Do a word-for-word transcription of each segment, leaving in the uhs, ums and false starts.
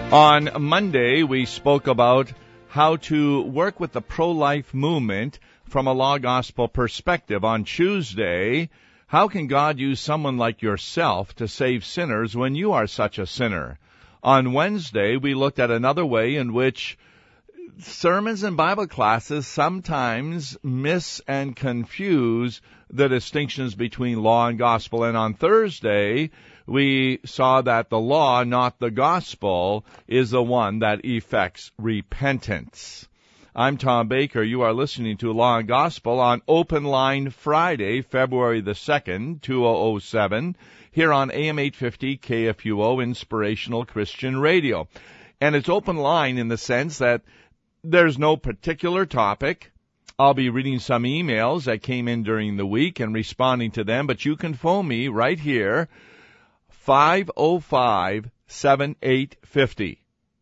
On Monday, we spoke about how to work with the pro-life movement from a law gospel perspective. On Tuesday, how can God use someone like yourself to save sinners when you are such a sinner? On Wednesday, we looked at another way in which sermons and Bible classes sometimes miss and confuse the distinctions between law and gospel. And on Thursday, we saw that the law, not the gospel, is the one that effects repentance. I'm Tom Baker. You are listening to Law and Gospel on Open Line Friday, February the second, two thousand seven, here on A M eight fifty K F U O, Inspirational Christian Radio. And it's open line in the sense that there's no particular topic. I'll be reading some emails that came in during the week and responding to them, but you can phone me right here, five oh five, seven eight five oh.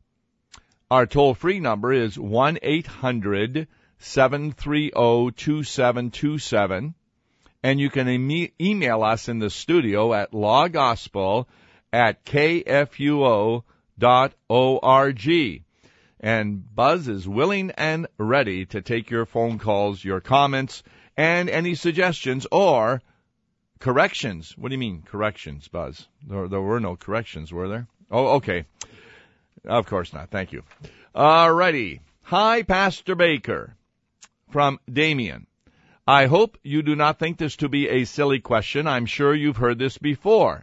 Our toll-free number is one eight hundred, seven three zero, two seven two seven, and you can e- email us in the studio at lawgospel at k f u o dot org. And Buzz is willing and ready to take your phone calls, your comments, and any suggestions or corrections. What do you mean, corrections, Buzz? There, there were no corrections, were there? Oh, okay. Of course not. Thank you. All righty. Hi, Pastor Baker, from Damien. I hope you do not think this to be a silly question. I'm sure you've heard this before.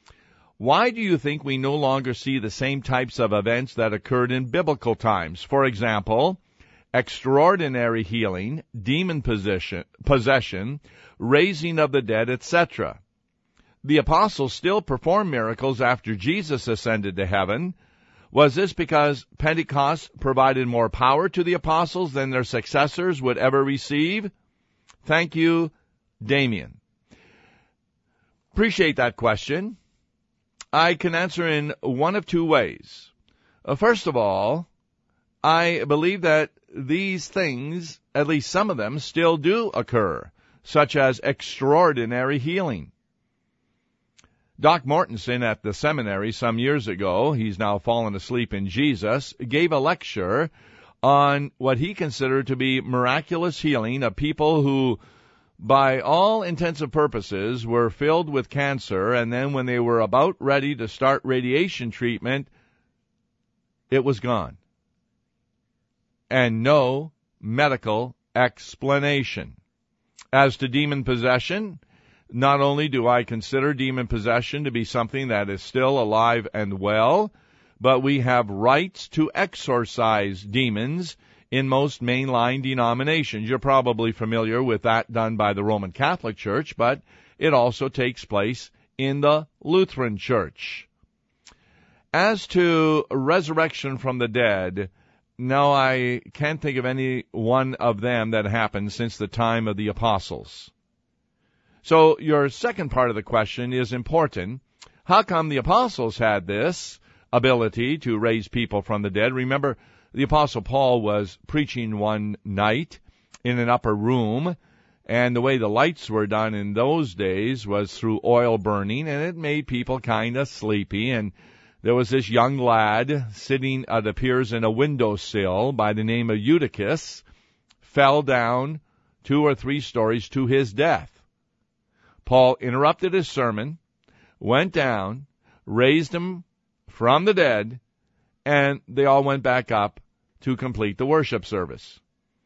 Why do you think we no longer see the same types of events that occurred in biblical times? For example, extraordinary healing, demon possession, possession, raising of the dead, et cetera. The apostles still performed miracles after Jesus ascended to heaven. Was this because Pentecost provided more power to the apostles than their successors would ever receive? Thank you, Damien. Appreciate that question. I can answer in one of two ways. Uh, first of all, I believe that these things, at least some of them, still do occur, such as extraordinary healing. Doc Mortensen at the seminary some years ago, he's now fallen asleep in Jesus, gave a lecture on what he considered to be miraculous healing of people who, by all intents and purposes, were filled with cancer, and then when they were about ready to start radiation treatment, it was gone. And no medical explanation. As to demon possession, not only do I consider demon possession to be something that is still alive and well, but we have rights to exorcise demons in most mainline denominations. You're probably familiar with that done by the Roman Catholic Church, but it also takes place in the Lutheran Church. As to resurrection from the dead, no, I can't think of any one of them that happened since the time of the apostles. So your second part of the question is important. How come the apostles had this ability to raise people from the dead? Remember, the Apostle Paul was preaching one night in an upper room, and the way the lights were done in those days was through oil burning, and it made people kind of sleepy. And there was this young lad sitting, it appears, in a windowsill by the name of Eutychus, fell down two or three stories to his death. Paul interrupted his sermon, went down, raised him from the dead, and they all went back up to complete the worship service.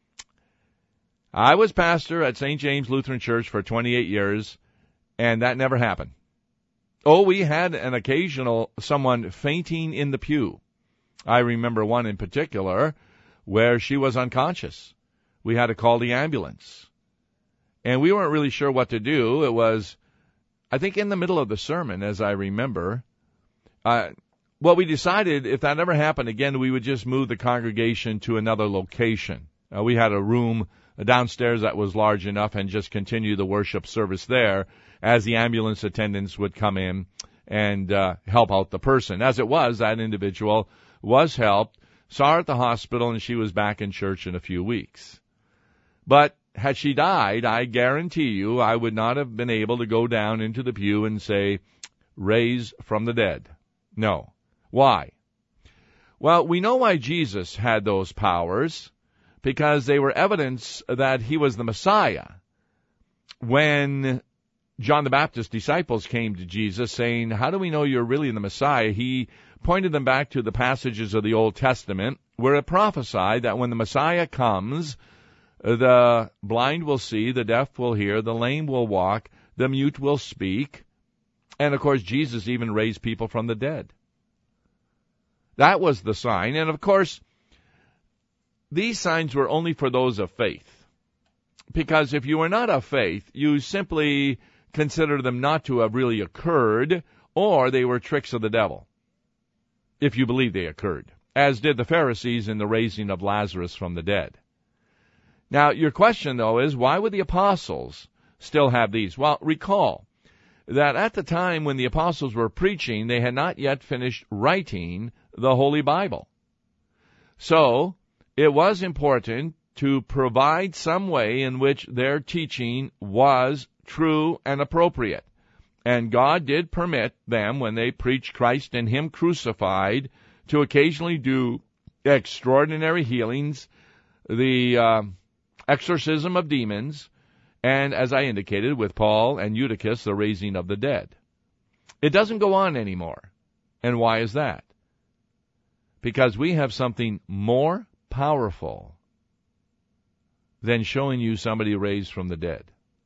I was pastor at Saint James Lutheran Church for twenty-eight years, and that never happened. Oh, we had an occasional someone fainting in the pew. I remember one in particular where she was unconscious. We had to call the ambulance. And we weren't really sure what to do. It was, I think, in the middle of the sermon, as I remember. Uh, Well, we decided if that ever happened again, we would just move the congregation to another location. Uh, we had a room downstairs that was large enough and just continue the worship service there as the ambulance attendants would come in and uh, help out the person. As it was, that individual was helped, saw her at the hospital, and she was back in church in a few weeks. But had she died, I guarantee you I would not have been able to go down into the pew and say, raise from the dead. No. Why? Well, we know why Jesus had those powers, because they were evidence that he was the Messiah. When John the Baptist's disciples came to Jesus saying, how do we know you're really the Messiah? He pointed them back to the passages of the Old Testament where it prophesied that when the Messiah comes, the blind will see, the deaf will hear, the lame will walk, the mute will speak. And of course, Jesus even raised people from the dead. That was the sign. And of course, these signs were only for those of faith. Because if you were not of faith, you simply consider them not to have really occurred, or they were tricks of the devil, if you believe they occurred, as did the Pharisees in the raising of Lazarus from the dead. Now, your question, though, is why would the apostles still have these? Well, recall that at the time when the apostles were preaching, they had not yet finished writing the Holy Bible. So, it was important to provide some way in which their teaching was true and appropriate. And God did permit them, when they preached Christ and Him crucified, to occasionally do extraordinary healings, the uh, exorcism of demons, and, as I indicated, with Paul and Eutychus, the raising of the dead. It doesn't go on anymore. And why is that? Because we have something more powerful than showing you somebody raised from the dead.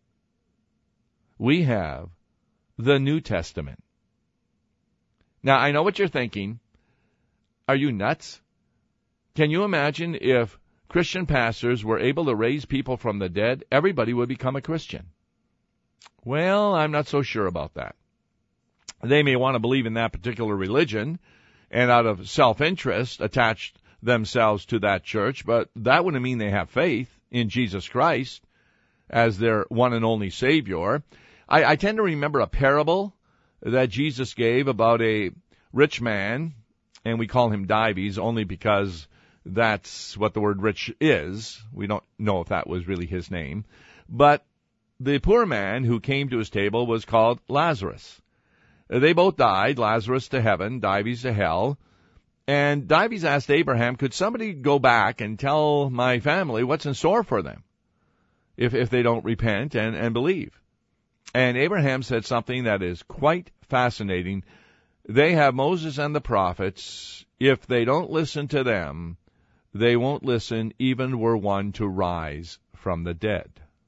We have the New Testament. Now, I know what you're thinking. Are you nuts? Can you imagine if Christian pastors were able to raise people from the dead? Everybody would become a Christian. Well, I'm not so sure about that. They may want to believe in that particular religion and out of self-interest attach themselves to that church, but that wouldn't mean they have faith in Jesus Christ as their one and only Savior. I, I tend to remember a parable that Jesus gave about a rich man, and we call him Dives only because that's what the word rich is. We don't know if that was really his name. But the poor man who came to his table was called Lazarus. They both died, Lazarus to heaven, Dives to hell. And Dives asked Abraham, could somebody go back and tell my family what's in store for them if, if they don't repent and, and believe? And Abraham said something that is quite fascinating. They have Moses and the prophets. If they don't listen to them, they won't listen even were one to rise from the dead.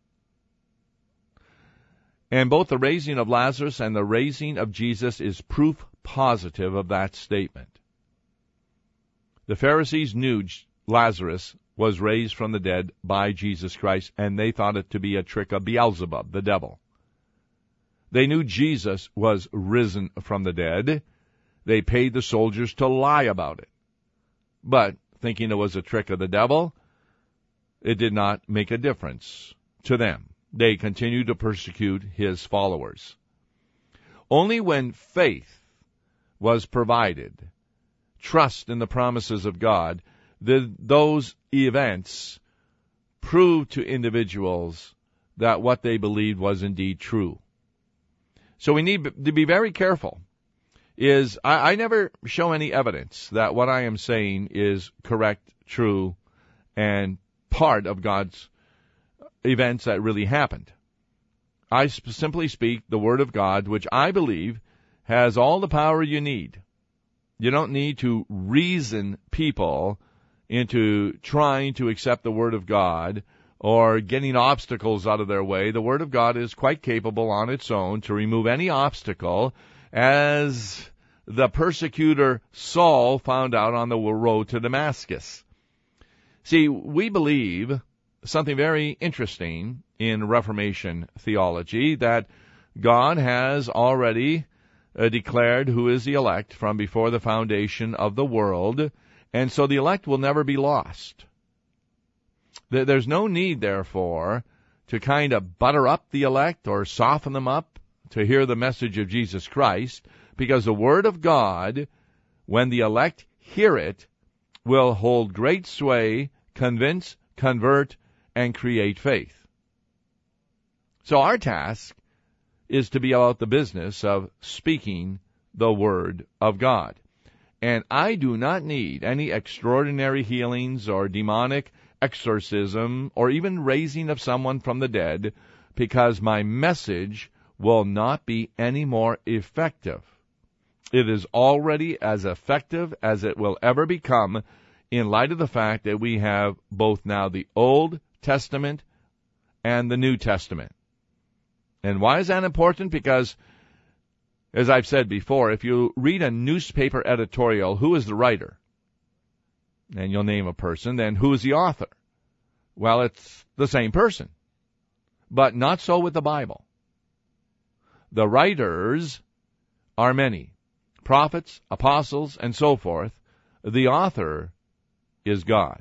And both the raising of Lazarus and the raising of Jesus is proof positive of that statement. The Pharisees knew Lazarus was raised from the dead by Jesus Christ, and they thought it to be a trick of Beelzebub, the devil. They knew Jesus was risen from the dead. They paid the soldiers to lie about it. But, thinking it was a trick of the devil, it did not make a difference to them. They continued to persecute his followers. Only when faith was provided, trust in the promises of God, did those events prove to individuals that what they believed was indeed true. So we need to be very careful. Is I, I never show any evidence that what I am saying is correct, true, and part of God's events that really happened. I sp- simply speak the Word of God, which I believe has all the power you need. You don't need to reason people into trying to accept the Word of God or getting obstacles out of their way. The Word of God is quite capable on its own to remove any obstacle, as the persecutor Saul found out on the road to Damascus. See, we believe something very interesting in Reformation theology, that God has already uh, declared who is the elect from before the foundation of the world, and so the elect will never be lost. There's no need, therefore, to kind of butter up the elect or soften them up to hear the message of Jesus Christ, because the Word of God, when the elect hear it, will hold great sway, convince, convert, and create faith. So our task is to be about the business of speaking the Word of God. And I do not need any extraordinary healings or demonic exorcism or even raising of someone from the dead, because my message will not be any more effective. It is already as effective as it will ever become, in light of the fact that we have both now the Old Testament and the New Testament. And why is that important? Because, as I've said before, if you read a newspaper editorial, who is the writer? And you'll name a person, then who is the author? Well, it's the same person. But not so with the Bible. The writers are many. Prophets, apostles, and so forth. The author is God.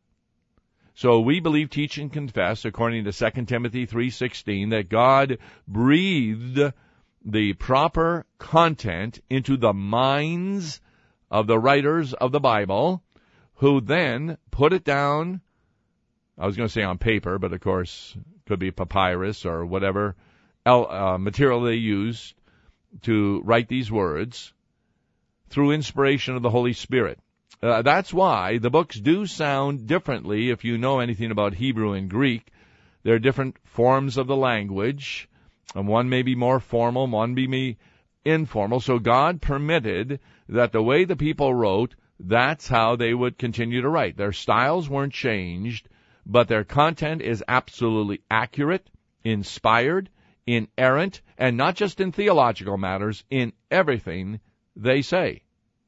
So we believe, teach, and confess, according to Second Timothy three sixteen, that God breathed the proper content into the minds of the writers of the Bible, who then put it down, I was going to say on paper, but of course it could be papyrus or whatever uh, material they used to write these words, through inspiration of the Holy Spirit. Uh, that's why the books do sound differently if you know anything about Hebrew and Greek. There are different forms of the language, and one may be more formal, one may be informal. So God permitted that the way the people wrote, that's how they would continue to write. Their styles weren't changed, but their content is absolutely accurate, inspired, inerrant, and not just in theological matters, in everything they say.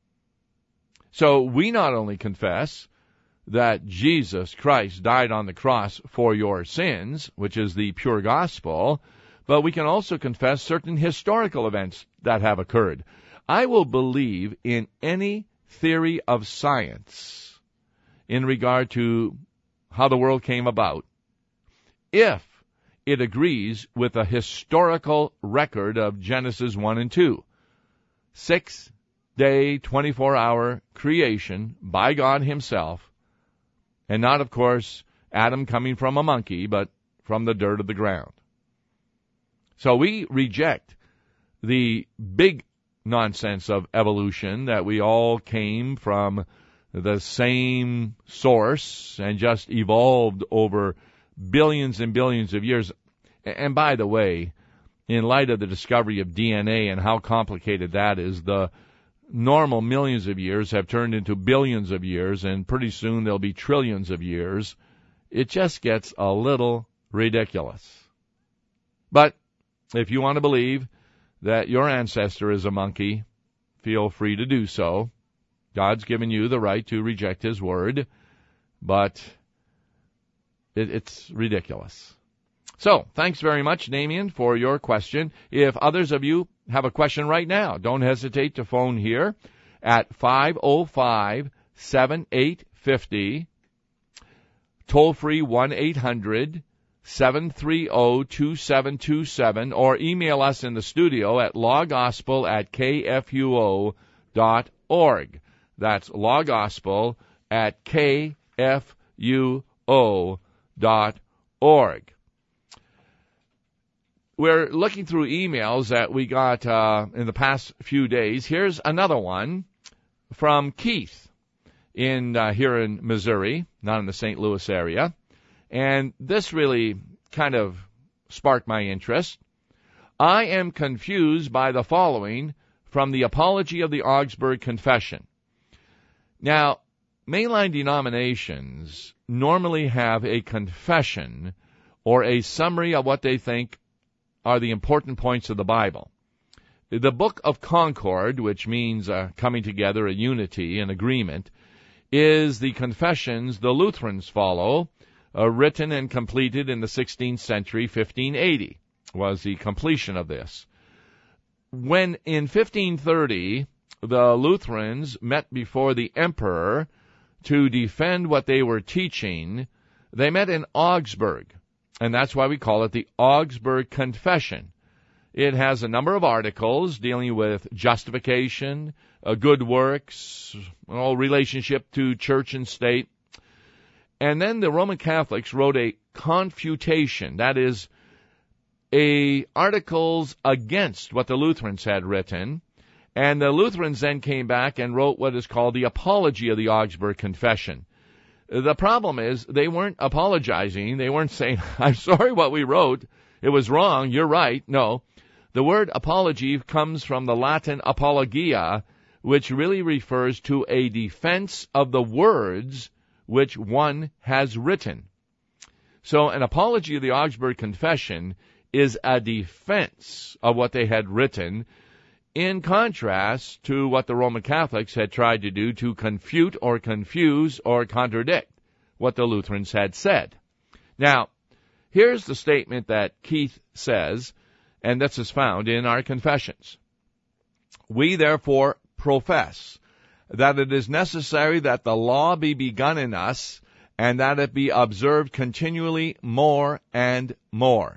So we not only confess that Jesus Christ died on the cross for your sins, which is the pure gospel, but we can also confess certain historical events that have occurred. I will believe in any theory of science in regard to how the world came about if it agrees with a historical record of Genesis one and two. Six day, twenty-four hour creation by God himself, and not, of course, Adam coming from a monkey, but from the dirt of the ground. So we reject the big nonsense of evolution, that we all came from the same source and just evolved over billions and billions of years. And by the way, in light of the discovery of D N A and how complicated that is, the normal millions of years have turned into billions of years, and pretty soon there'll be trillions of years. It just gets a little ridiculous. But if you want to believe that your ancestor is a monkey, feel free to do so. God's given you the right to reject his word, but it, it's ridiculous. So, thanks very much, Damien, for your question. If others of you have a question right now, don't hesitate to phone here at five oh five, seven eight five oh, toll-free one eight hundred, seven three zero, two seven two seven, or email us in the studio at lawgospel at k f u o dot org. That's lawgospel at k f u o dot org. We're looking through emails that we got uh, in the past few days. Here's another one from Keith in uh, here in Missouri, not in the Saint Louis area. And this really kind of sparked my interest. I am confused by the following from the Apology of the Augsburg Confession. Now, mainline denominations normally have a confession or a summary of what they think are the important points of the Bible. The Book of Concord, which means uh, coming together, a unity, an agreement, is the confessions the Lutherans follow, uh, written and completed in the sixteenth century, fifteen eighty was the completion of this. When in fifteen thirty, the Lutherans met before the emperor to defend what they were teaching, they met in Augsburg. And that's why we call it the Augsburg Confession. It has a number of articles dealing with justification, uh, good works, all relationship to church and state. And then the Roman Catholics wrote a confutation, that is, a articles against what the Lutherans had written, And the Lutherans then came back and wrote what is called the Apology of the Augsburg Confession. The problem is they weren't apologizing. They weren't saying, I'm sorry what we wrote. It was wrong. You're right. No. The word apology comes from the Latin apologia, which really refers to a defense of the words which one has written. So an apology of the Augsburg Confession is a defense of what they had written, in contrast to what the Roman Catholics had tried to do to confute or confuse or contradict what the Lutherans had said. Now, here's the statement that Keith says, and this is found in our confessions. We therefore profess that it is necessary that the law be begun in us, and that it be observed continually more and more.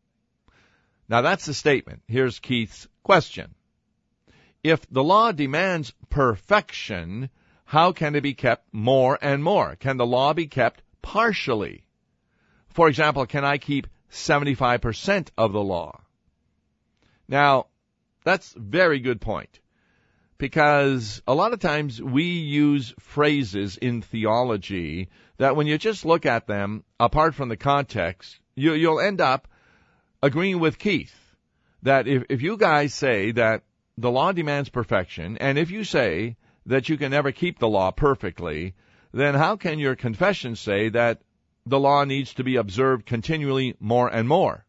Now that's the statement. Here's Keith's question. If the law demands perfection, how can it be kept more and more? Can the law be kept partially? For example, can I keep seventy-five percent of the law? Now, that's a very good point, because a lot of times we use phrases in theology that when you just look at them, apart from the context, you, you'll end up agreeing with Keith that if, if you guys say that the law demands perfection, and if you say that you can never keep the law perfectly, then how can your confession say that the law needs to be observed continually more and more?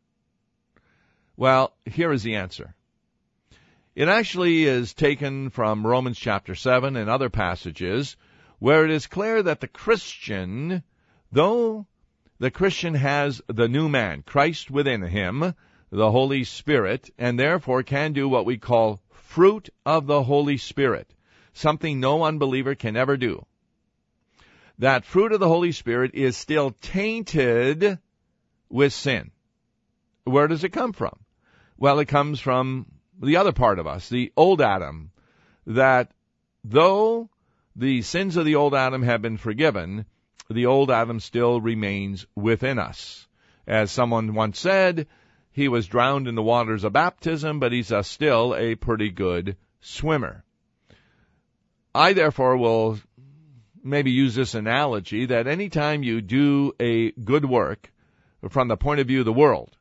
Well, here is the answer. It actually is taken from Romans chapter seven and other passages where it is clear that the Christian, though the Christian has the new man, Christ within him, the Holy Spirit, and therefore can do what we call fruit of the Holy Spirit, something no unbeliever can ever do. That fruit of the Holy Spirit is still tainted with sin. Where does it come from? Well, it comes from the other part of us, the old Adam, that though the sins of the old Adam have been forgiven, the old Adam still remains within us. As someone once said, he was drowned in the waters of baptism, but he's a still a pretty good swimmer. I therefore will maybe use this analogy that anytime you do a good work from the point of view of the world,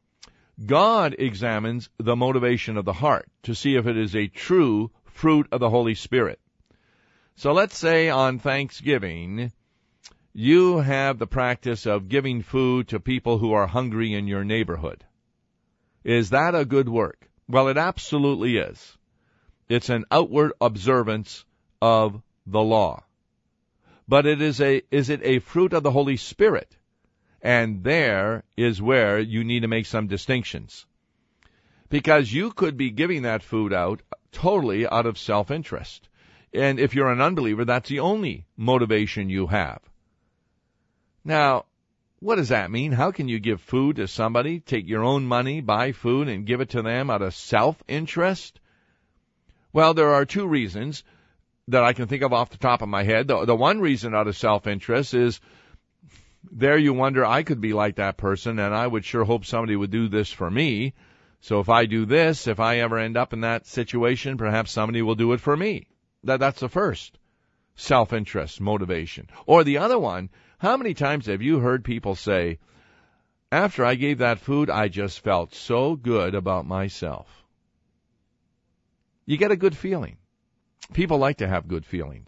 God examines the motivation of the heart to see if it is a true fruit of the Holy Spirit. So let's say on Thanksgiving, you have the practice of giving food to people who are hungry in your neighborhood. Is that a good work? Well, it absolutely is. It's an outward observance of the law. But it is a, is it a fruit of the Holy Spirit? And there is where you need to make some distinctions. Because you could be giving that food out totally out of self-interest. And if you're an unbeliever, that's the only motivation you have. Now, what does that mean? How can you give food to somebody, take your own money, buy food, and give it to them out of self-interest? Well, there are two reasons that I can think of off the top of my head. The, the one reason out of self-interest is there you wonder, I could be like that person, and I would sure hope somebody would do this for me. So if I do this, if I ever end up in that situation, perhaps somebody will do it for me. That, that's the first self-interest motivation. Or the other one, how many times have you heard people say, after I gave that food, I just felt so good about myself? You get a good feeling. People like to have good feelings.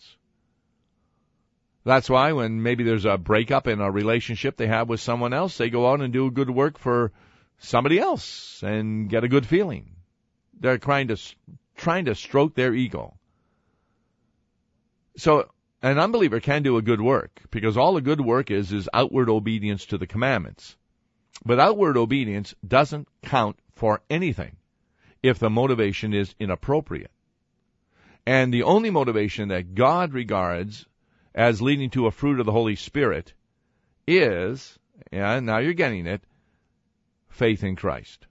That's why when maybe there's a breakup in a relationship they have with someone else, they go out and do good work for somebody else and get a good feeling. They're trying to, trying to stroke their ego. So an unbeliever can do a good work because all a good work is is outward obedience to the commandments. But outward obedience doesn't count for anything if the motivation is inappropriate. And the only motivation that God regards as leading to a fruit of the Holy Spirit is, yeah, now you're getting it, faith in Christ.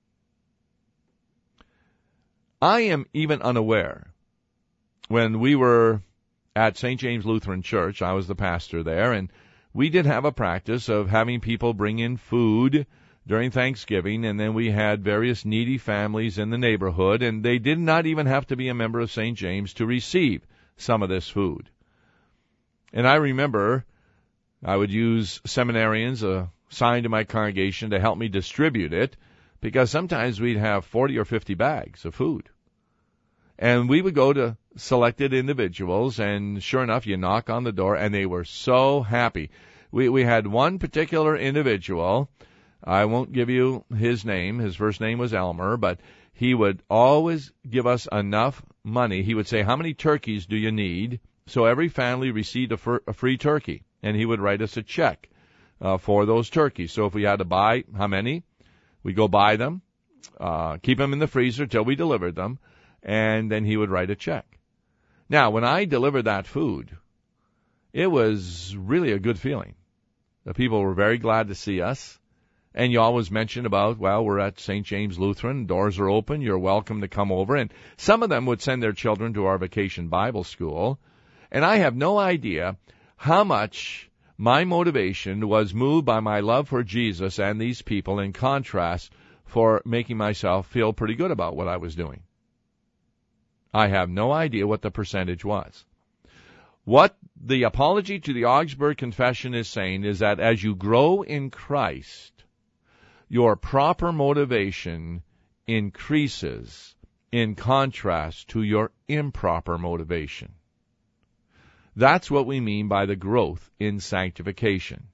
I am even unaware, when we were at Saint James Lutheran Church, I was the pastor there, and we did have a practice of having people bring in food during Thanksgiving, and then we had various needy families in the neighborhood, and they did not even have to be a member of Saint James to receive some of this food. And I remember I would use seminarians assigned to my congregation to help me distribute it, because sometimes we'd have forty or fifty bags of food. And we would go to selected individuals, and sure enough, you knock on the door, and they were so happy. We we had one particular individual, I won't give you his name, his first name was Elmer, but he would always give us enough money. He would say, how many turkeys do you need? So every family received a, fr- a free turkey, and he would write us a check uh, for those turkeys. So if we had to buy how many, we go buy them, uh, keep them in the freezer till we delivered them, and then he would write a check. Now, when I delivered that food, it was really a good feeling. The people were very glad to see us. And you always mention about, well, we're at Saint James Lutheran, doors are open, you're welcome to come over. And some of them would send their children to our vacation Bible school. And I have no idea how much my motivation was moved by my love for Jesus and these people, in contrast for making myself feel pretty good about what I was doing. I have no idea what the percentage was. What the Apology to the Augsburg Confession is saying is that as you grow in Christ, your proper motivation increases in contrast to your improper motivation. That's what we mean by the growth in sanctification.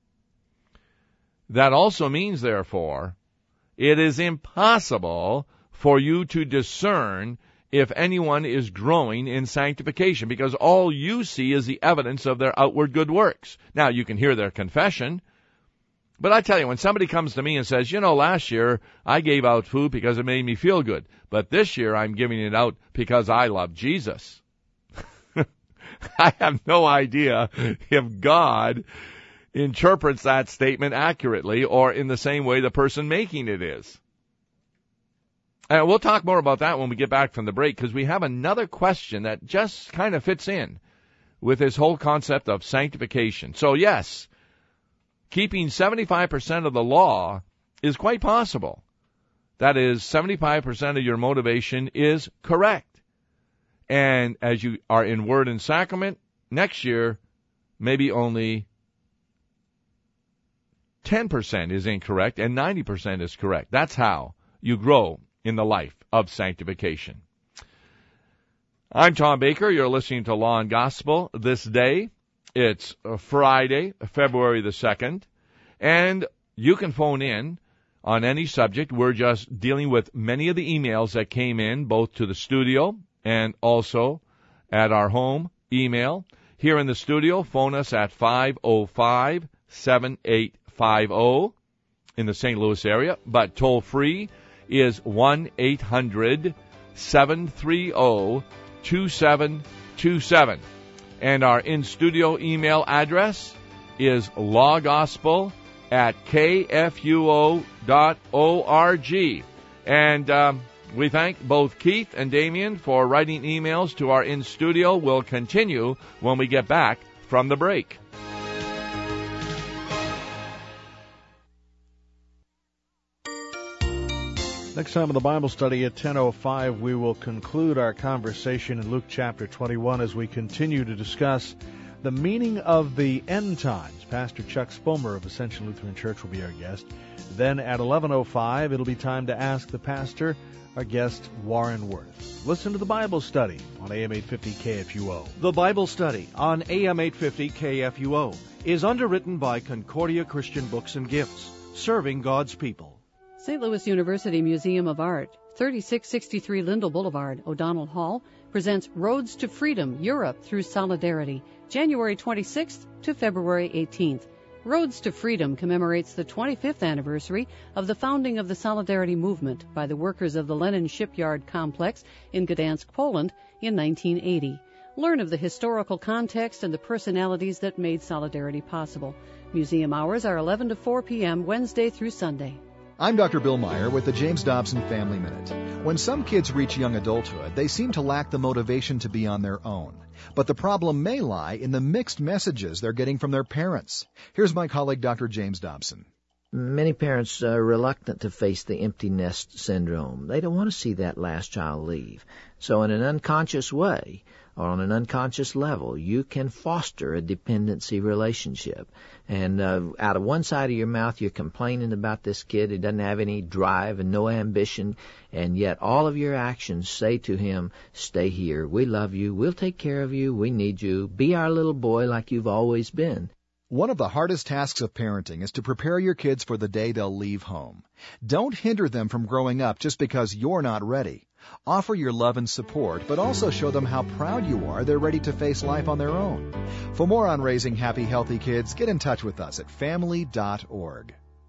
That also means, therefore, it is impossible for you to discern if anyone is growing in sanctification, because all you see is the evidence of their outward good works. Now, you can hear their confession, but I tell you, when somebody comes to me and says, you know, last year I gave out food because it made me feel good, but this year I'm giving it out because I love Jesus. I have no idea if God interprets that statement accurately or in the same way the person making it is. And we'll talk more about that when we get back from the break, because we have another question that just kind of fits in with this whole concept of sanctification. So yes, keeping seventy-five percent of the law is quite possible. That is, seventy-five percent of your motivation is correct. And as you are in Word and Sacrament, next year, maybe only ten percent is incorrect and ninety percent is correct. That's how you grow in the life of sanctification. I'm Tom Baker. You're listening to Law and Gospel this day. It's Friday, February the second, and you can phone in on any subject. We're just dealing with many of the emails that came in, both to the studio and also at our home email. Here in the studio, phone us at five oh five, seven eight five oh in the Saint Louis area, but toll free is one eight hundred, seven three zero, two seven two seven. And our in-studio email address is lawgospel at k f u o dot org. And um, we thank both Keith and Damien for writing emails to our in-studio. We'll continue when we get back from the break. Next time on the Bible study at ten oh five, we will conclude our conversation in Luke chapter twenty-one as we continue to discuss the meaning of the end times. Pastor Chuck Spomer of Ascension Lutheran Church will be our guest. Then at eleven oh five, it'll be time to ask the pastor, our guest, Warren Worth. Listen to the Bible study on A M eight fifty K F U O. The Bible study on A M eight fifty K F U O is underwritten by Concordia Christian Books and Gifts, serving God's people. Saint Louis University Museum of Art, thirty-six sixty-three Lindell Boulevard, O'Donnell Hall, presents Roads to Freedom, Europe Through Solidarity, January twenty-sixth to February eighteenth. Roads to Freedom commemorates the twenty-fifth anniversary of the founding of the Solidarity Movement by the workers of the Lenin Shipyard Complex in Gdansk, Poland, in nineteen eighty. Learn of the historical context and the personalities that made Solidarity possible. Museum hours are eleven to four p.m. Wednesday through Sunday. I'm Doctor Bill Meyer with the James Dobson Family Minute. When some kids reach young adulthood, they seem to lack the motivation to be on their own. But the problem may lie in the mixed messages they're getting from their parents. Here's my colleague, Doctor James Dobson. Many parents are reluctant to face the empty nest syndrome. They don't want to see that last child leave. So in an unconscious way, or on an unconscious level, you can foster a dependency relationship. And uh, out of one side of your mouth, you're complaining about this kid who doesn't have any drive and no ambition, and yet all of your actions say to him, stay here, we love you, we'll take care of you, we need you, be our little boy like you've always been. One of the hardest tasks of parenting is to prepare your kids for the day they'll leave home. Don't hinder them from growing up just because you're not ready. Offer your love and support, but also show them how proud you are they're ready to face life on their own. For more on raising happy, healthy kids, get in touch with us at family dot org.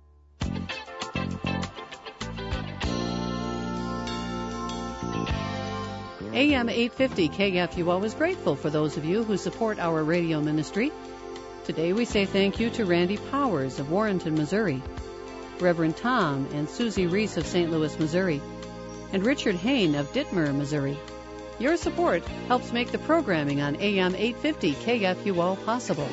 A M eight fifty K F U O is grateful for those of you who support our radio ministry. Today we say thank you to Randy Powers of Warrenton, Missouri, Reverend Tom and Susie Reese of Saint Louis, Missouri, and Richard Hain of Dittmer, Missouri. Your support helps make the programming on A M eight fifty K F U O possible.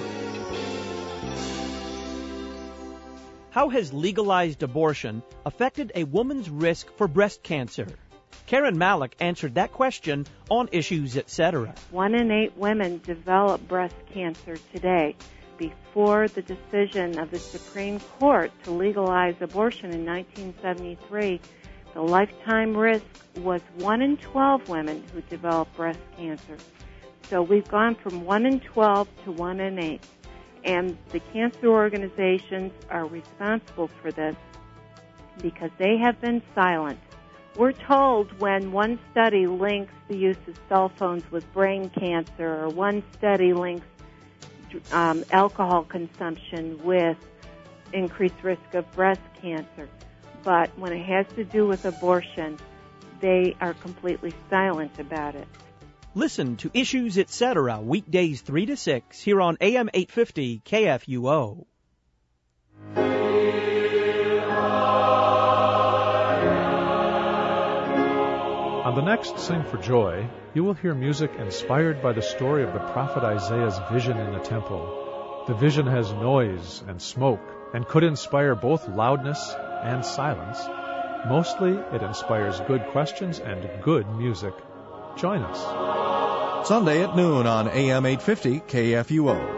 How has legalized abortion affected a woman's risk for breast cancer? Karen Malik answered that question on Issues, et cetera. One in eight women develop breast cancer today. Before the decision of the Supreme Court to legalize abortion in nineteen seventy-three, the lifetime risk was one in twelve women who developed breast cancer. So we've gone from one in twelve to one in eight. And the cancer organizations are responsible for this because they have been silent. We're told when one study links the use of cell phones with brain cancer, or one study links um, alcohol consumption with increased risk of breast cancer. But when it has to do with abortion, they are completely silent about it. Listen to Issues, et cetera weekdays three to six here on A M eight fifty K F U O. On the next Sing for Joy, you will hear music inspired by the story of the prophet Isaiah's vision in the temple. The vision has noise and smoke and could inspire both loudness and silence. Mostly, it inspires good questions and good music. Join us. Sunday at noon on A M eight fifty K F U O.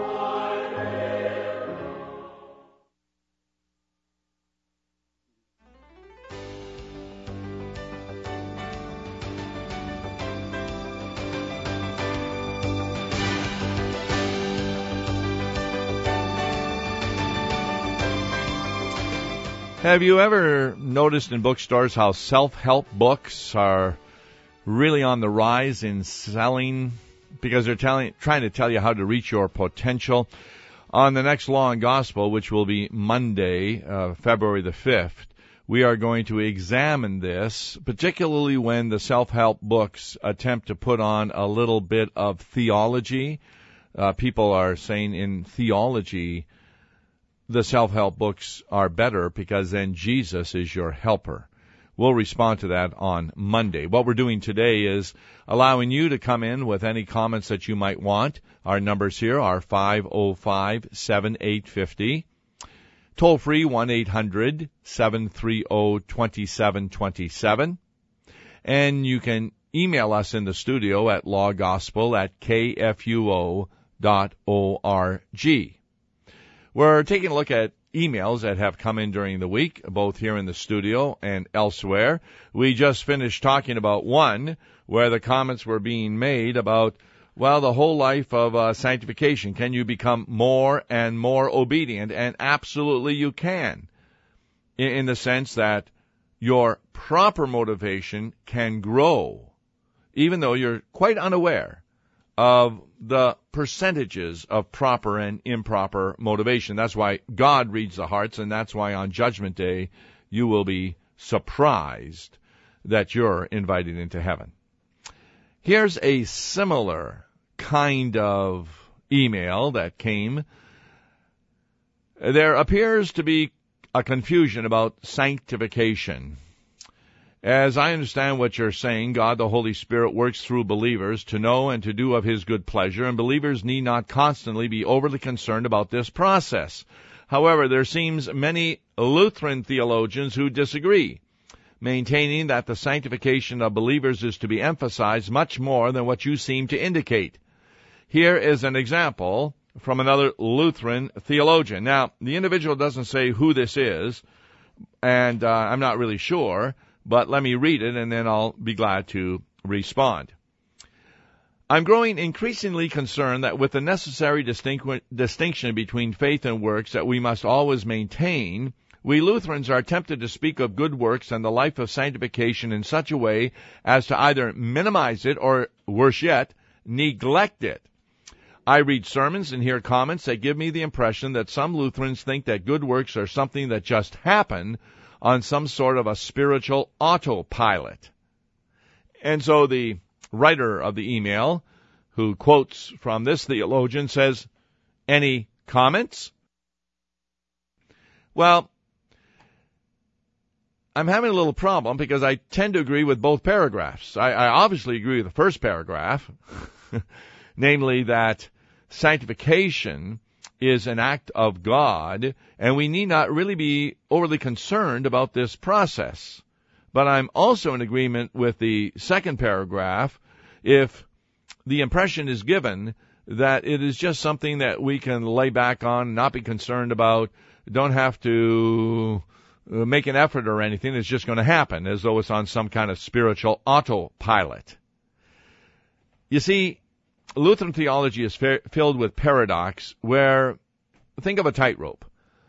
Have you ever noticed in bookstores how self-help books are really on the rise in selling because they're telling, trying to tell you how to reach your potential? On the next Law and Gospel, which will be Monday, uh, February the fifth, we are going to examine this, particularly when the self-help books attempt to put on a little bit of theology. Uh, people are saying in theology, the self-help books are better because then Jesus is your helper. We'll respond to that on Monday. What we're doing today is allowing you to come in with any comments that you might want. Our numbers here are five oh five, seven eight five oh. Toll free one eight hundred, seven three zero, two seven two seven. And you can email us in the studio at lawgospel at k f u o dot org. We're taking a look at emails that have come in during the week, both here in the studio and elsewhere. We just finished talking about one where the comments were being made about, well, the whole life of uh, sanctification. Can you become more and more obedient? And absolutely you can, in, in the sense that your proper motivation can grow, even though you're quite unaware of the percentages of proper and improper motivation. That's why God reads the hearts, and that's why on Judgment Day you will be surprised that you're invited into heaven. Here's a similar kind of email that came. There appears to be a confusion about sanctification. As I understand what you're saying, God the Holy Spirit works through believers to know and to do of His good pleasure, and believers need not constantly be overly concerned about this process. However, there seems many Lutheran theologians who disagree, maintaining that the sanctification of believers is to be emphasized much more than what you seem to indicate. Here is an example from another Lutheran theologian. Now, the individual doesn't say who this is, and uh, I'm not really sure, but let me read it and then I'll be glad to respond. I'm growing increasingly concerned that with the necessary distingu- distinction between faith and works that we must always maintain, we Lutherans are tempted to speak of good works and the life of sanctification in such a way as to either minimize it or, worse yet, neglect it. I read sermons and hear comments that give me the impression that some Lutherans think that good works are something that just happen on some sort of a spiritual autopilot. And so the writer of the email, who quotes from this theologian, says, any comments? Well, I'm having a little problem because I tend to agree with both paragraphs. I, I obviously agree with the first paragraph, namely that sanctification is an act of God, and we need not really be overly concerned about this process. But I'm also in agreement with the second paragraph if the impression is given that it is just something that we can lay back on, not be concerned about, don't have to make an effort or anything, it's just going to happen, as though it's on some kind of spiritual autopilot. You see, Lutheran theology is fa- filled with paradox where, think of a tightrope.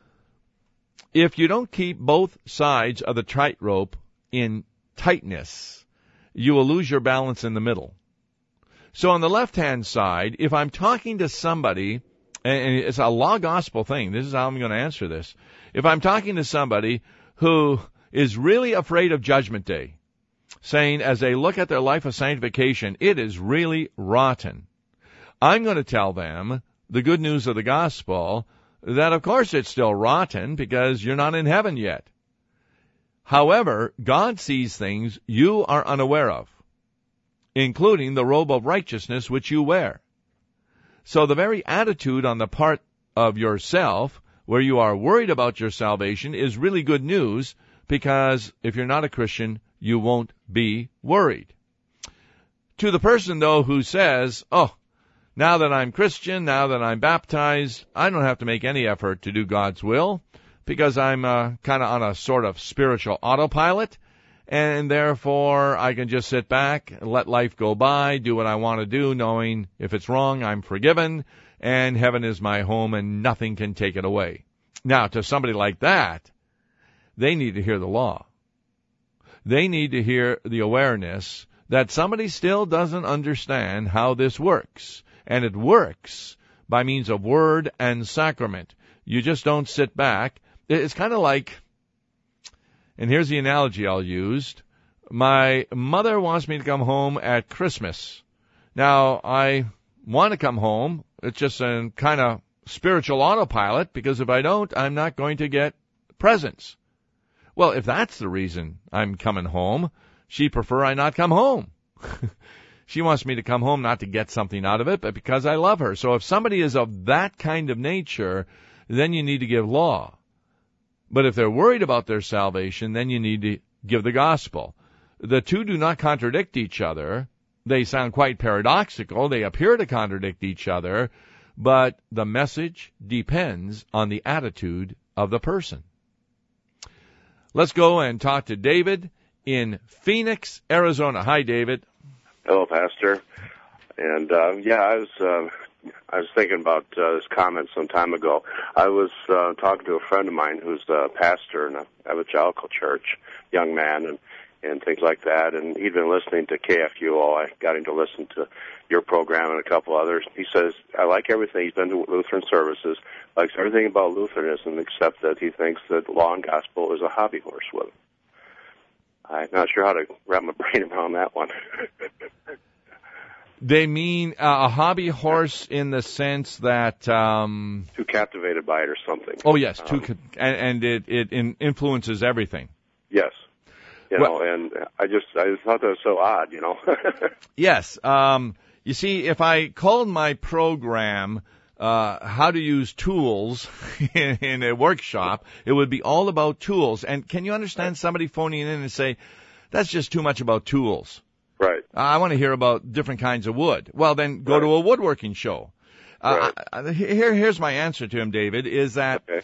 If you don't keep both sides of the tightrope in tightness, you will lose your balance in the middle. So on the left-hand side, if I'm talking to somebody, and it's a law gospel thing, this is how I'm going to answer this. If I'm talking to somebody who is really afraid of Judgment Day, saying as they look at their life of sanctification, it is really rotten, I'm going to tell them the good news of the gospel, that of course it's still rotten because you're not in heaven yet. However, God sees things you are unaware of, including the robe of righteousness which you wear. So the very attitude on the part of yourself, where you are worried about your salvation, is really good news, because if you're not a Christian, you won't be worried. To the person, though, who says, oh, now that I'm Christian, now that I'm baptized, I don't have to make any effort to do God's will, because I'm uh, kind of on a sort of spiritual autopilot, and therefore I can just sit back, let life go by, do what I want to do, knowing if it's wrong, I'm forgiven, and heaven is my home and nothing can take it away. Now, to somebody like that, they need to hear the law. They need to hear the awareness that somebody still doesn't understand how this works. And it works by means of word and sacrament. You just don't sit back. It's kind of like, and here's the analogy I'll use. My mother wants me to come home at Christmas. Now, I want to come home. It's just a kind of spiritual autopilot, because if I don't, I'm not going to get presents. Well, if that's the reason I'm coming home, she'd prefer I not come home. She wants me to come home not to get something out of it, but because I love her. So if somebody is of that kind of nature, then you need to give law. But if they're worried about their salvation, then you need to give the gospel. The two do not contradict each other. They sound quite paradoxical. They appear to contradict each other, but the message depends on the attitude of the person. Let's go and talk to David in Phoenix, Arizona. Hi, David. Hello, Pastor. And uh, yeah, I was uh, I was thinking about uh, this comment some time ago. I was uh, talking to a friend of mine who's a pastor in an evangelical church, young man, and and things like that. And he'd been listening to K F U O. I got him to listen to your program and a couple others. He says, I like everything. He's been to Lutheran services, likes everything about Lutheranism, except that he thinks that law and gospel is a hobby horse with him. I'm not sure how to wrap my brain around that one. They mean uh, a hobby horse in the sense that... Um, too captivated by it or something. Oh, yes, too, um, and, and it, it in influences everything. Yes. You well, know, and I just I just thought that was so odd, you know. Yes. Um, you see, if I called my program uh, how to use tools in, in a workshop. It would be all about tools. And can you understand somebody phoning in and say, that's just too much about tools? Right. I want to hear about different kinds of wood. Well, then go right. to a woodworking show. Uh, right. I, here, here's my answer to him, David, is that okay.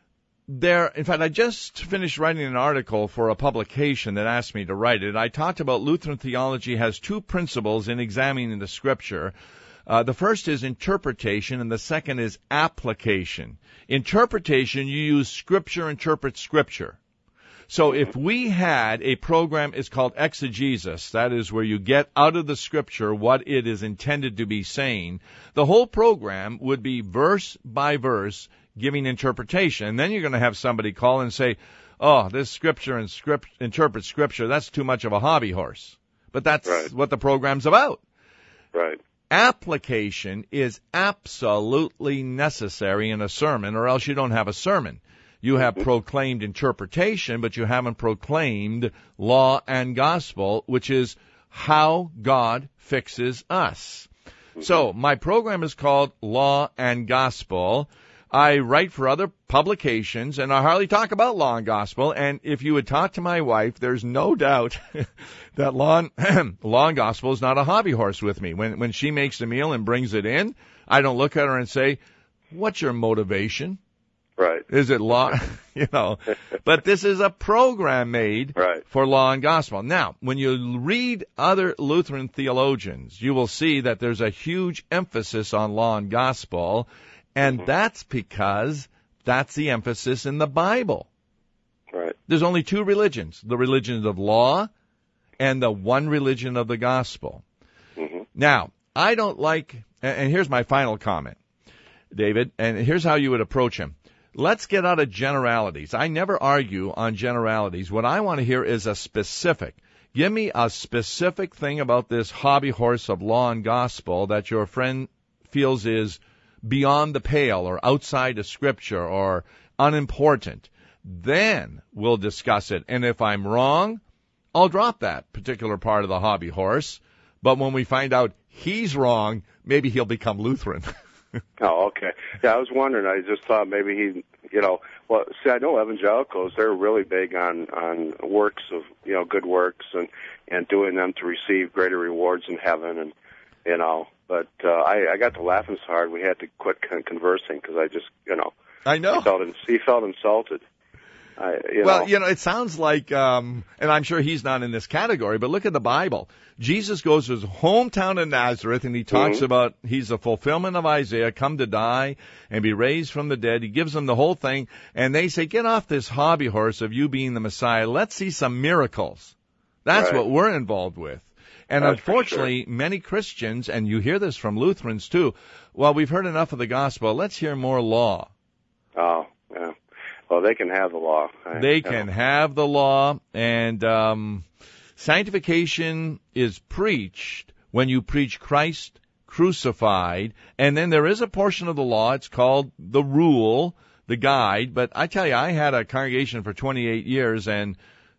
there, in fact, I just finished writing an article for a publication that asked me to write it. I talked about Lutheran theology has two principles in examining the Scripture. Uh, the first is interpretation, and the second is application. Interpretation, you use Scripture, interpret Scripture. So if we had a program, it's called exegesis, that is where you get out of the Scripture what it is intended to be saying, the whole program would be verse by verse giving interpretation. And then you're going to have somebody call and say, oh, this Scripture and script, interpret Scripture, that's too much of a hobby horse. But that's right. what the program's about. Right. Application is absolutely necessary in a sermon, or else you don't have a sermon. You have mm-hmm. proclaimed interpretation, but you haven't proclaimed law and gospel, which is how God fixes us. Mm-hmm. So my program is called Law and Gospel. I write for other publications, and I hardly talk about law and gospel. And if you would talk to my wife, there's no doubt that law and, law and gospel is not a hobby horse with me. When when she makes a meal and brings it in, I don't look at her and say, what's your motivation? Right. Is it law? you know, but this is a program made right. for law and gospel. Now, when you read other Lutheran theologians, you will see that there's a huge emphasis on law and gospel. And mm-hmm. that's because that's the emphasis in the Bible. Right. There's only two religions, the religion of law and the one religion of the gospel. Mm-hmm. Now, I don't like, and here's my final comment, David, and here's how you would approach him. Let's get out of generalities. I never argue on generalities. What I want to hear is a specific. Give me a specific thing about this hobby horse of law and gospel that your friend feels is beyond the pale or outside of Scripture or unimportant. Then we'll discuss it. And if I'm wrong, I'll drop that particular part of the hobby horse. But when we find out he's wrong, maybe he'll become Lutheran. Oh, okay. Yeah, I was wondering. I just thought maybe he, you know, well, see, I know evangelicals, they're really big on, on works of, you know, good works and, and doing them to receive greater rewards in heaven and, you know. But uh, I, I got to laughing so hard we had to quit con- conversing because I just, you know, I know he felt, he felt insulted. I, you well, know. you know, it sounds like, um, and I'm sure he's not in this category, but look at the Bible. Jesus goes to his hometown of Nazareth, and he talks mm-hmm. about he's the fulfillment of Isaiah, come to die and be raised from the dead. He gives them the whole thing, and they say, get off this hobby horse of you being the Messiah. Let's see some miracles. That's right. what we're involved with. And That's unfortunately, sure. many Christians, and you hear this from Lutherans too, well, we've heard enough of the gospel. Let's hear more law. Oh, yeah. Well, they can have the law. I, they can know. have the law, and um, sanctification is preached when you preach Christ crucified, and then there is a portion of the law. It's called the rule, the guide. But I tell you, I had a congregation for twenty-eight years, and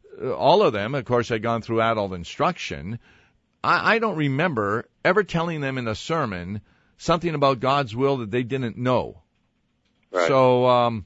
all of them, of course, had gone through adult instruction. I, I don't remember ever telling them in a sermon something about God's will that they didn't know. Right. So um,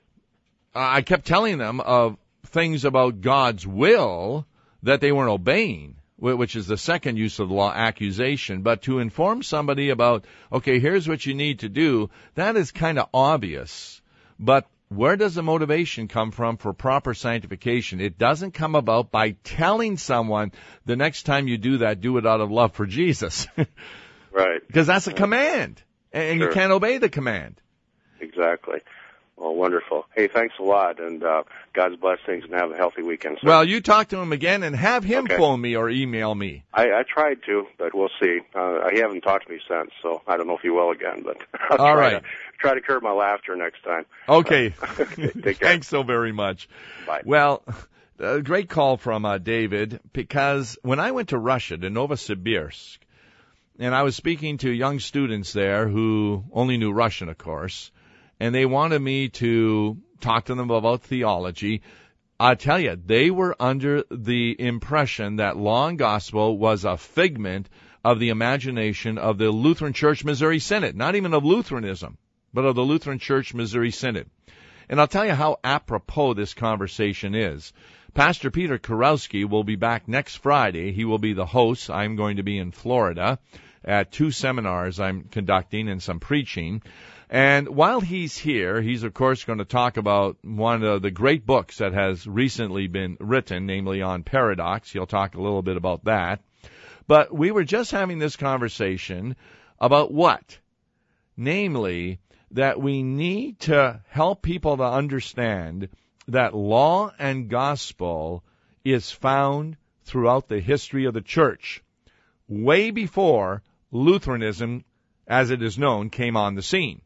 I kept telling them of things about God's will that they weren't obeying, which is the second use of the law, accusation. But to inform somebody about, okay, here's what you need to do, that is kind of obvious. But where does the motivation come from for proper sanctification? It doesn't come about by telling someone the next time you do that, do it out of love for Jesus. Right. Because that's a command, and sure. you can't obey the command. Exactly. Well, wonderful. Hey, thanks a lot, and uh, God's blessings, and have a healthy weekend, sir. Well, you talk to him again, and have him okay. phone me or email me. I, I tried to, but we'll see. Uh, he hasn't talked to me since, so I don't know if he will again, but I'll All try right. to, try to curb my laughter next time. Okay. Uh, okay. Take care. Thanks so very much. Bye. Well, a great call from uh, David, because when I went to Russia, to Novosibirsk, and I was speaking to young students there who only knew Russian, of course, and they wanted me to talk to them about theology. I tell you, they were under the impression that law and gospel was a figment of the imagination of the Lutheran Church Missouri Synod, not even of Lutheranism, but of the Lutheran Church Missouri Synod. And I'll tell you how apropos this conversation is. Pastor Peter Kurowski will be back next Friday. He will be the host. I'm going to be in Florida at two seminars I'm conducting and some preaching. And while he's here, he's of course going to talk about one of the great books that has recently been written, namely on paradox. He'll talk a little bit about that. But we were just having this conversation about what? Namely, that we need to help people to understand that law and gospel is found throughout the history of the church, way before Lutheranism, as it is known, came on the scene.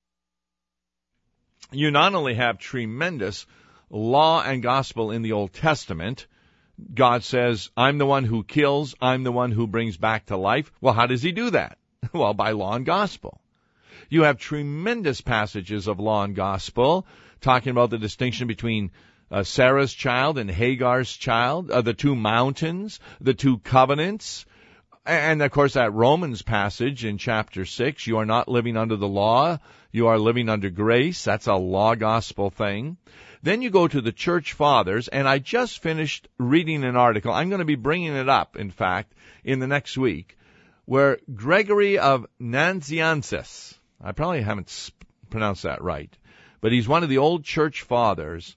You not only have tremendous law and gospel in the Old Testament. God says, I'm the one who kills, I'm the one who brings back to life. Well, how does he do that? Well, by law and gospel. You have tremendous passages of law and gospel talking about the distinction between uh, Sarah's child and Hagar's child, uh, the two mountains, the two covenants, and, of course, that Romans passage in chapter six, you are not living under the law, you are living under grace. That's a law-gospel thing. Then you go to the church fathers, and I just finished reading an article. I'm going to be bringing it up, in fact, in the next week, where Gregory of Nazianzus, I probably haven't pronounced that right, but he's one of the old church fathers.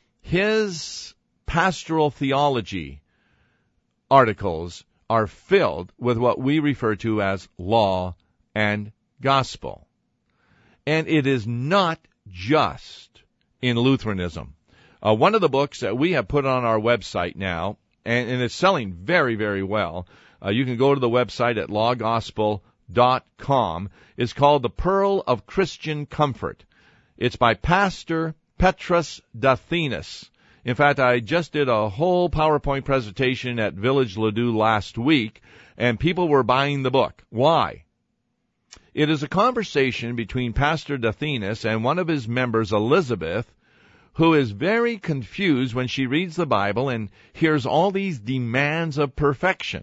His pastoral theology articles are filled with what we refer to as law and gospel. And it is not just in Lutheranism. Uh, one of the books that we have put on our website now, and, and it's selling very, very well, uh, you can go to the website at law gospel dot com, is called The Pearl of Christian Comfort. It's by Pastor Petrus Dathenus. In fact, I just did a whole PowerPoint presentation at Village Ladue last week, and people were buying the book. Why? It is a conversation between Pastor Dathenus and one of his members, Elizabeth, who is very confused when she reads the Bible and hears all these demands of perfection.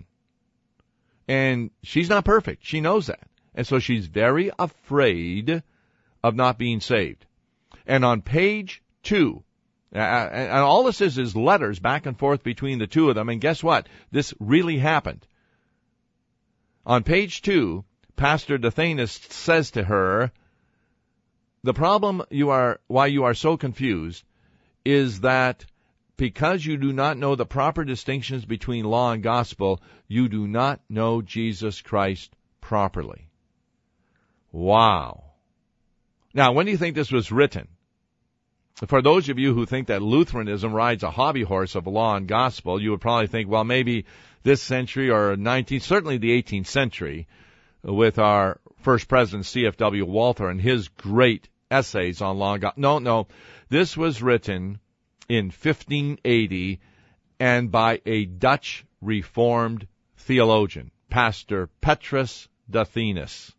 And she's not perfect. She knows that. And so she's very afraid of not being saved. And on page two, uh, and all this is is letters back and forth between the two of them. And guess what? This really happened. On page two, Pastor Dathenus says to her, the problem you are, why you are so confused is that because you do not know the proper distinctions between law and gospel, you do not know Jesus Christ properly. Wow. Now, when do you think this was written? For those of you who think that Lutheranism rides a hobby horse of law and gospel, you would probably think, well, maybe this century or nineteenth, certainly the eighteenth century, with our first president, C F W Walther, and his great essays on law and gospel. No, no. This was written in fifteen eighty and by a Dutch Reformed theologian, Pastor Petrus Dathenus.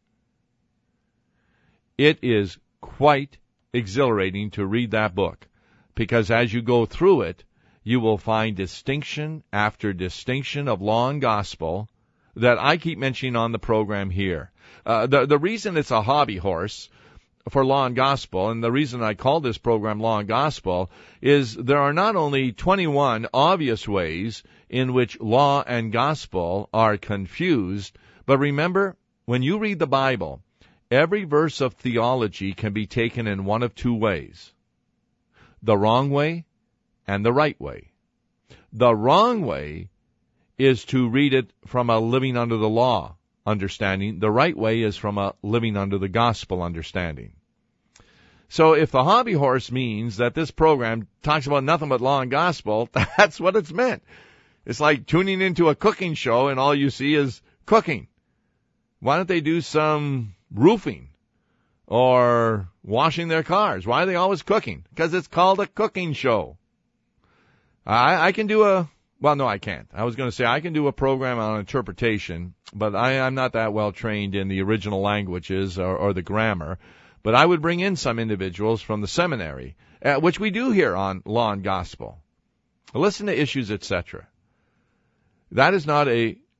It is quite exhilarating to read that book, because as you go through it, you will find distinction after distinction of law and gospel that I keep mentioning on the program here. Uh, the, the reason it's a hobby horse for law and gospel, and the reason I call this program Law and Gospel, is there are not only twenty-one obvious ways in which law and gospel are confused, but remember, when you read the Bible, every verse of theology can be taken in one of two ways: the wrong way and the right way. The wrong way is to read it from a living under the law understanding. The right way is from a living under the gospel understanding. So if the hobby horse means that this program talks about nothing but law and gospel, that's what it's meant. It's like tuning into a cooking show and all you see is cooking. Why don't they do some roofing or washing their cars? Why are they always cooking? Because it's called a cooking show. I, I can do a, well, no, I can't. I was going to say I can do a program on interpretation, but I, I'm not that well trained in the original languages or, or the grammar. But I would bring in some individuals from the seminary, uh, which we do here on Law and Gospel. Listen to issues, et cetera. That is not a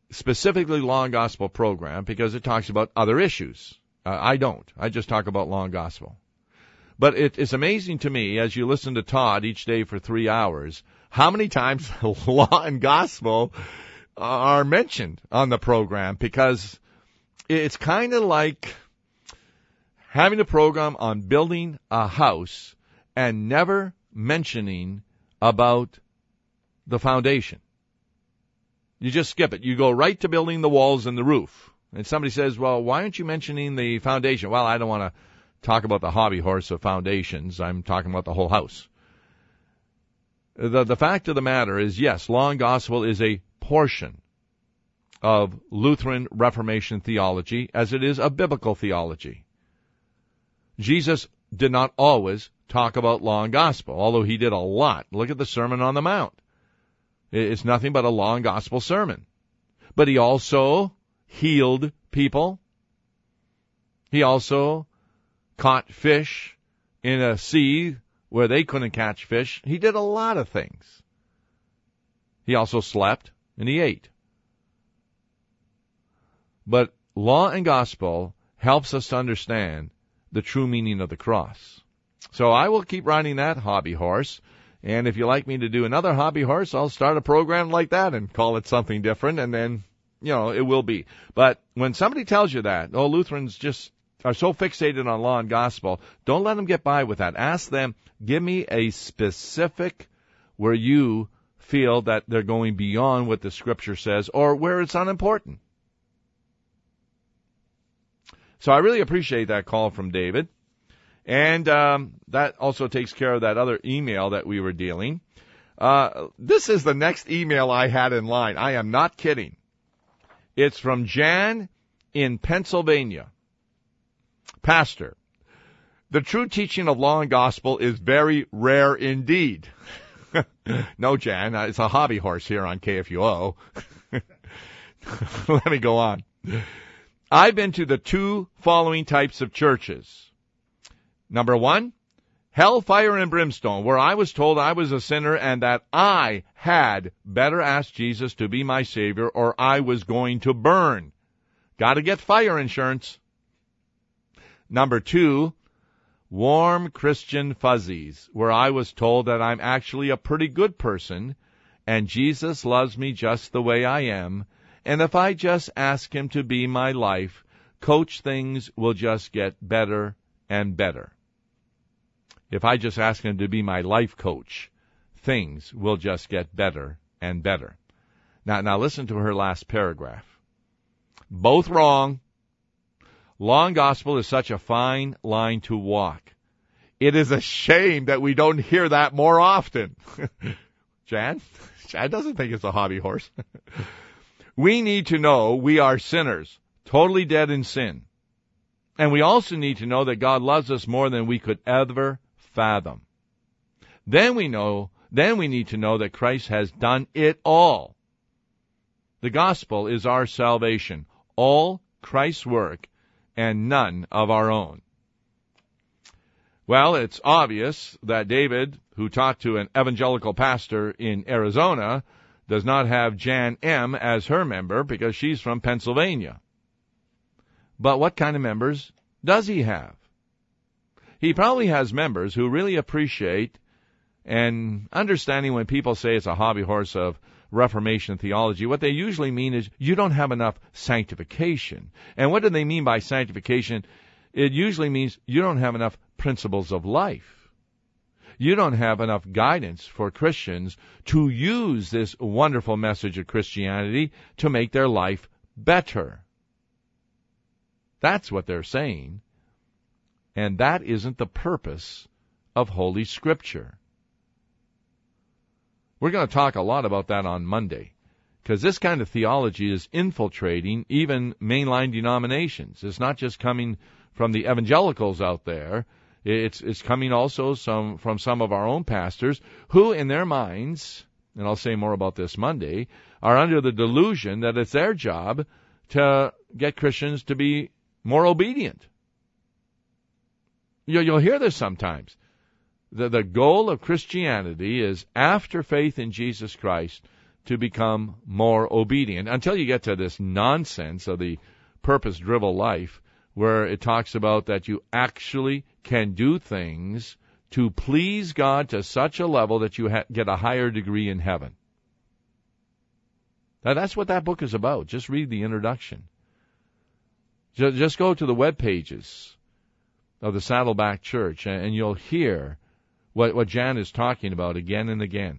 specifically Law and Gospel program because it talks about other issues. Uh, I don't. I just talk about Law and Gospel. But it, it's amazing to me, as you listen to Todd each day for three hours, how many times Law and Gospel are mentioned on the program, because it's kind of like having a program on building a house and never mentioning about the foundation. You just skip it. You go right to building the walls and the roof. And somebody says, well, why aren't you mentioning the foundation? Well, I don't want to talk about the hobby horse of foundations. I'm talking about the whole house. The, the fact of the matter is, yes, Law and Gospel is a portion of Lutheran Reformation theology, as it is a biblical theology. Jesus did not always talk about Law and Gospel, although he did a lot. Look at the Sermon on the Mount. It's nothing but a Law and Gospel sermon. But he also healed people. He also caught fish in a sea where they couldn't catch fish. He did a lot of things. He also slept and he ate. But Law and Gospel helps us to understand the true meaning of the cross. So I will keep riding that hobby horse. And if you like me to do another hobby horse, I'll start a program like that and call it something different, and then, you know, it will be. But when somebody tells you that, oh, Lutherans just are so fixated on Law and Gospel, don't let them get by with that. Ask them, give me a specific where you feel that they're going beyond what the Scripture says or where it's unimportant. So I really appreciate that call from David. And um, that also takes care of that other email that we were dealing. Uh, this is the next email I had in line. I am not kidding. It's from Jan in Pennsylvania. Pastor, the true teaching of Law and Gospel is very rare indeed. No, Jan, it's a hobby horse here on K F U O. Let me go on. I've been to the two following types of churches. Number one, hell, fire, and brimstone, where I was told I was a sinner and that I had better ask Jesus to be my Savior or I was going to burn. Got to get fire insurance. Number two, warm Christian fuzzies, where I was told that I'm actually a pretty good person and Jesus loves me just the way I am, and if I just ask him to be my life, coach, things will just get better and better. If I just ask him to be my life coach, things will just get better and better. Now, now listen to her last paragraph. Both wrong. Law and Gospel is such a fine line to walk. It is a shame that we don't hear that more often. Jan? Jan doesn't think it's a hobby horse. We need to know we are sinners, totally dead in sin. And we also need to know that God loves us more than we could ever fathom. Then we know, then we need to know that Christ has done it all. The gospel is our salvation, all Christ's work and none of our own. Well, it's obvious that David, who talked to an evangelical pastor in Arizona, does not have Jan M. as her member because she's from Pennsylvania. But what kind of members does he have? He probably has members who really appreciate and understanding when people say it's a hobby horse of Reformation theology. What they usually mean is you don't have enough sanctification. And what do they mean by sanctification? It usually means you don't have enough principles of life. You don't have enough guidance for Christians to use this wonderful message of Christianity to make their life better. That's what they're saying. And that isn't the purpose of Holy Scripture. We're going to talk a lot about that on Monday, because this kind of theology is infiltrating even mainline denominations. It's not just coming from the evangelicals out there. It's it's coming also some from some of our own pastors who, in their minds, and I'll say more about this Monday, are under the delusion that it's their job to get Christians to be more obedient. You'll hear this sometimes. The, the goal of Christianity is, after faith in Jesus Christ, to become more obedient until you get to this nonsense of the purpose-driven life where it talks about that you actually can do things to please God to such a level that you ha- get a higher degree in heaven. Now, that's what that book is about. Just read the introduction. Just, just go to the web pages of the Saddleback Church, and, and you'll hear what, what Jan is talking about again and again.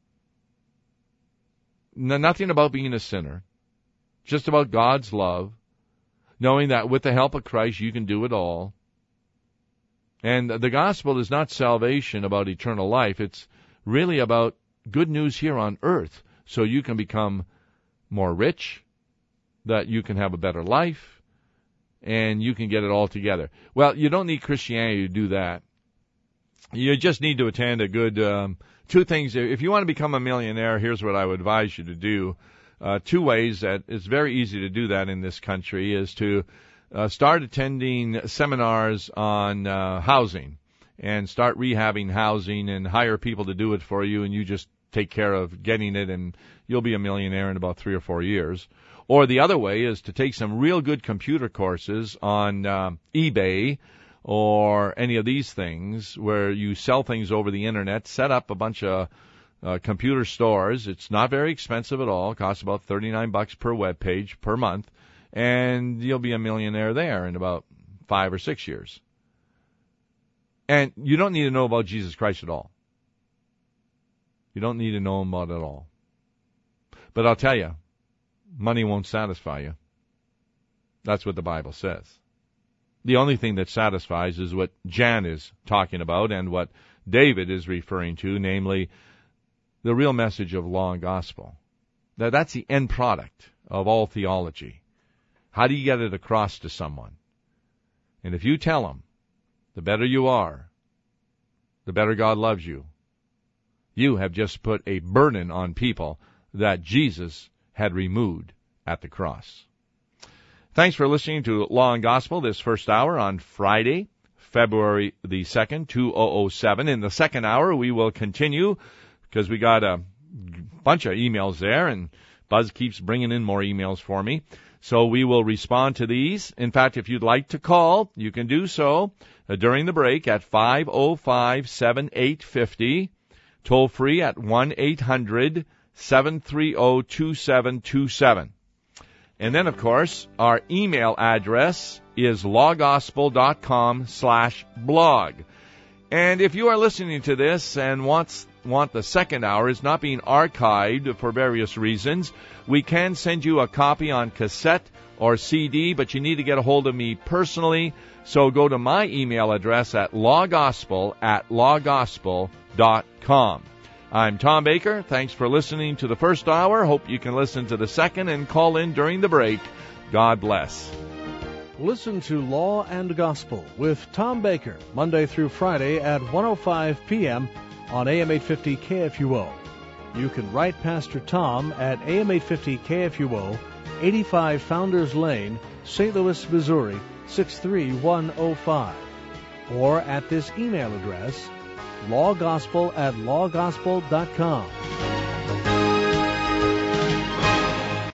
No, nothing about being a sinner. Just about God's love, knowing that with the help of Christ you can do it all. And the gospel is not salvation about eternal life. It's really about good news here on earth so you can become more rich, that you can have a better life, and you can get it all together. Well, you don't need Christianity to do that. You just need to attend a good, um, two things. If you want to become a millionaire, here's what I would advise you to do. Uh, two ways that it's very easy to do that in this country is to uh, start attending seminars on uh, housing and start rehabbing housing and hire people to do it for you, and you just take care of getting it, and you'll be a millionaire in about three or four years. Or the other way is to take some real good computer courses on uh, eBay or any of these things where you sell things over the internet, set up a bunch of uh, computer stores. It's not very expensive at all. It costs about thirty-nine bucks per web page per month, and you'll be a millionaire there in about five or six years. And you don't need to know about Jesus Christ at all. You don't need to know him about it at all. But I'll tell you, money won't satisfy you. That's what the Bible says. The only thing that satisfies is what Jan is talking about and what David is referring to, namely the real message of law and gospel. Now, that's the end product of all theology. How do you get it across to someone? And if you tell them, the better you are, the better God loves you, you have just put a burden on people that Jesus had removed at the cross. Thanks for listening to Law and Gospel this first hour on Friday, February the second, two thousand seven. In the second hour, we will continue because we got a bunch of emails there, and Buzz keeps bringing in more emails for me. So we will respond to these. In fact, if you'd like to call, you can do so during the break at five oh five, seven eight five oh, toll free at one eight hundred, seven three oh, two seven two seven. And then, of course, our email address is lawgospel.com slash blog. And if you are listening to this and wants, want the second hour, is not being archived for various reasons, we can send you a copy on cassette or C D, but you need to get a hold of me personally. So go to my email address at lawgospel at lawgospel dot com. I'm Tom Baker. Thanks for listening to the first hour. Hope you can listen to the second and call in during the break. God bless. Listen to Law and Gospel with Tom Baker, Monday through Friday at one oh five p.m. on A M eight fifty K F U O. You can write Pastor Tom at A M eight fifty K F U O, eighty-five Founders Lane, Saint Louis, Missouri, six three one oh five. Or at this email address, lawgospel at lawgospel dot com.